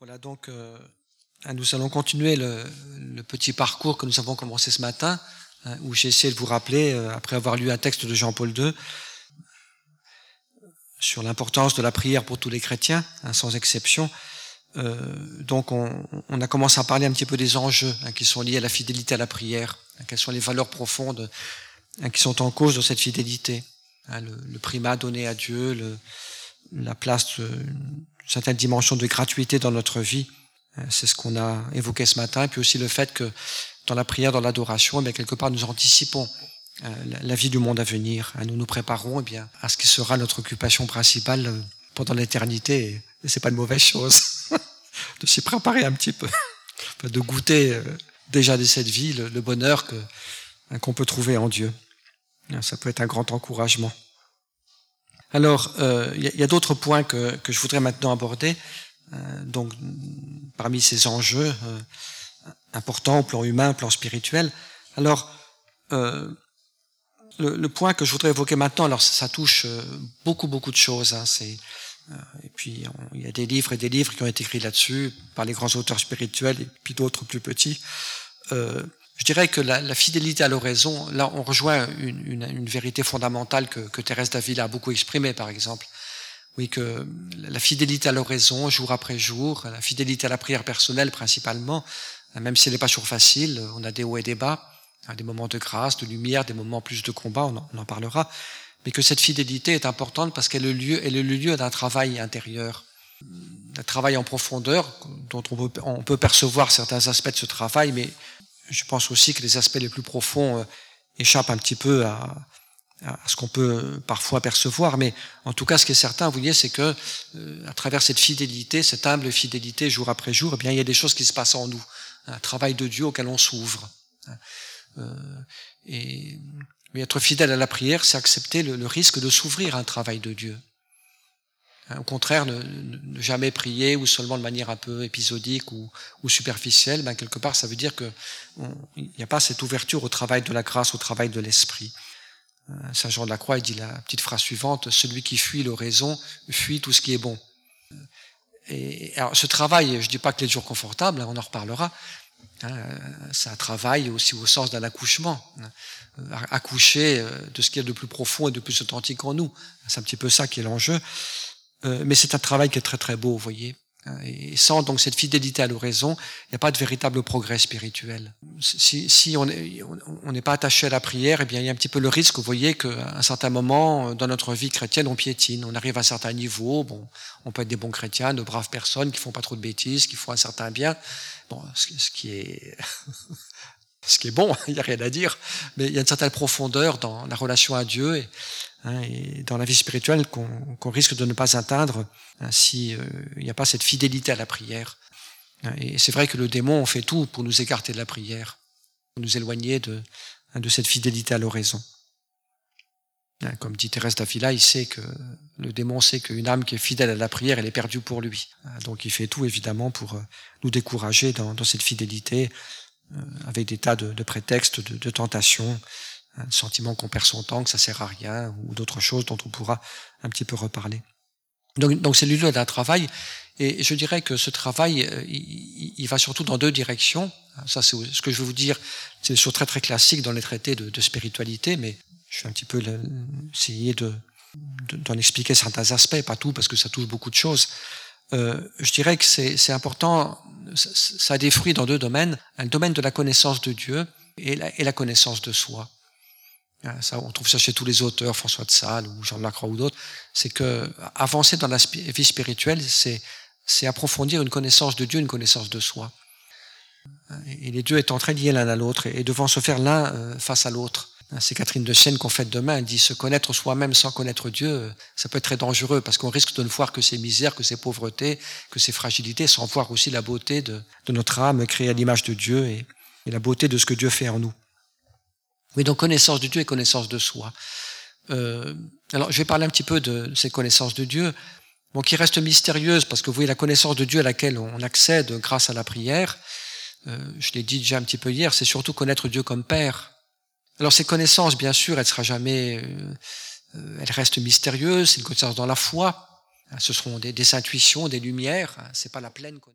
Voilà donc nous allons continuer le petit parcours que nous avons commencé ce matin, où j'ai essayé de vous rappeler, après avoir lu un texte de Jean-Paul II, sur l'importance de la prière pour tous les chrétiens, sans exception. Donc on a commencé à parler un petit peu des enjeux qui sont liés à la fidélité à la prière, quelles sont les valeurs profondes qui sont en cause de cette fidélité, le primat donné à Dieu, la place d'une certaine dimension de gratuité dans notre vie. C'est ce qu'on a évoqué ce matin, et puis aussi le fait que dans la prière, dans l'adoration, eh bien, quelque part nous anticipons la vie du monde à venir. Nous nous préparons à ce qui sera notre occupation principale pendant l'éternité, et c'est pas une mauvaise chose de s'y préparer un petit peu, de goûter déjà de cette vie le bonheur qu'on peut trouver en Dieu. Ça peut être un grand encouragement. Alors, y a d'autres points que je voudrais maintenant aborder. Donc, parmi ces enjeux importants au plan humain, au plan spirituel. Alors, le point que je voudrais évoquer maintenant, alors ça touche beaucoup de choses. Et puis, il y a des livres et des livres qui ont été écrits là-dessus par les grands auteurs spirituels et puis d'autres plus petits. Je dirais que la fidélité à l'oraison, là, on rejoint une vérité fondamentale que Thérèse d'Avila a beaucoup exprimée, par exemple. Oui, que la fidélité à l'oraison, jour après jour, la fidélité à la prière personnelle principalement, même si elle n'est pas toujours facile, on a des hauts et des bas, des moments de grâce, de lumière, des moments plus de combat, on en parlera, mais que cette fidélité est importante parce qu'elle est le lieu d'un travail intérieur, d'un travail en profondeur, dont on peut percevoir certains aspects de ce travail, mais je pense aussi que les aspects les plus profonds échappent un petit peu à ce qu'on peut parfois percevoir, mais en tout cas, ce qui est certain, vous voyez, c'est que à travers cette fidélité, cette humble fidélité jour après jour, eh bien, il y a des choses qui se passent en nous, un travail de Dieu auquel on s'ouvre. Mais être fidèle à la prière, c'est accepter le risque de s'ouvrir à un travail de Dieu. Au contraire, ne jamais prier ou seulement de manière un peu épisodique ou superficielle, ben quelque part, ça veut dire que il n'y a pas cette ouverture au travail de la grâce, au travail de l'esprit. Saint Jean de la Croix, il dit la petite phrase suivante: celui qui fuit l'oraison fuit tout ce qui est bon. Et alors, ce travail, je dis pas qu'il est toujours confortable, on en reparlera. C'est un travail aussi au sens d'un accouchement, accoucher de ce qu'il y a de plus profond et de plus authentique en nous. C'est un petit peu ça qui est l'enjeu. Mais c'est un travail qui est très beau, vous voyez. Et sans donc cette fidélité à l'oraison, il n'y a pas de véritable progrès spirituel. Si on n'est pas attaché à la prière, eh bien il y a un petit peu le risque, vous voyez, qu'à un certain moment dans notre vie chrétienne, on piétine, on arrive à un certain niveau. Bon, on peut être des bons chrétiens, de braves personnes qui font pas trop de bêtises, qui font un certain bien. Bon, ce qui est bon, il n'y a rien à dire, mais il y a une certaine profondeur dans la relation à Dieu et dans la vie spirituelle qu'on risque de ne pas atteindre si il n'y a pas cette fidélité à la prière. Et c'est vrai que le démon fait tout pour nous écarter de la prière, pour nous éloigner de cette fidélité à l'oraison. Comme dit Thérèse d'Avila, le démon sait qu'une âme qui est fidèle à la prière, elle est perdue pour lui. Donc il fait tout évidemment pour nous décourager dans cette fidélité, avec des tas de prétextes, de tentations, un sentiment qu'on perd son temps, que ça sert à rien, ou d'autres choses dont on pourra un petit peu reparler. Donc c'est le lieu d'un travail, et je dirais que ce travail, il va surtout dans deux directions. Ça, c'est ce que je veux vous dire, c'est des choses très classiques dans les traités de spiritualité, mais je vais un petit peu essayer d'en expliquer certains aspects, pas tout, parce que ça touche beaucoup de choses. Je dirais que c'est important, ça a des fruits dans deux domaines, un domaine de la connaissance de Dieu et la connaissance de soi. Ça, on trouve ça chez tous les auteurs, François de Sales ou Jean de la Croix ou d'autres, c'est que avancer dans la vie spirituelle, c'est approfondir une connaissance de Dieu, une connaissance de soi. Et les deux étant très liés l'un à l'autre et devant se faire l'un face à l'autre. C'est Catherine de Sienne qu'on fête demain, elle dit: se connaître soi-même sans connaître Dieu, ça peut être très dangereux parce qu'on risque de ne voir que ses misères, que ses pauvretés, que ses fragilités, sans voir aussi la beauté de notre âme créée à l'image de Dieu et la beauté de ce que Dieu fait en nous. Oui, donc connaissance de Dieu et connaissance de soi. Alors je vais parler un petit peu de cette connaissance de Dieu, bon, qui reste mystérieuse parce que vous voyez la connaissance de Dieu à laquelle on accède grâce à la prière, je l'ai dit déjà un petit peu hier, c'est surtout connaître Dieu comme Père. Alors ces connaissances, bien sûr, elle reste mystérieuse, c'est une connaissance dans la foi, ce seront des intuitions, des lumières, c'est pas la pleine connaissance.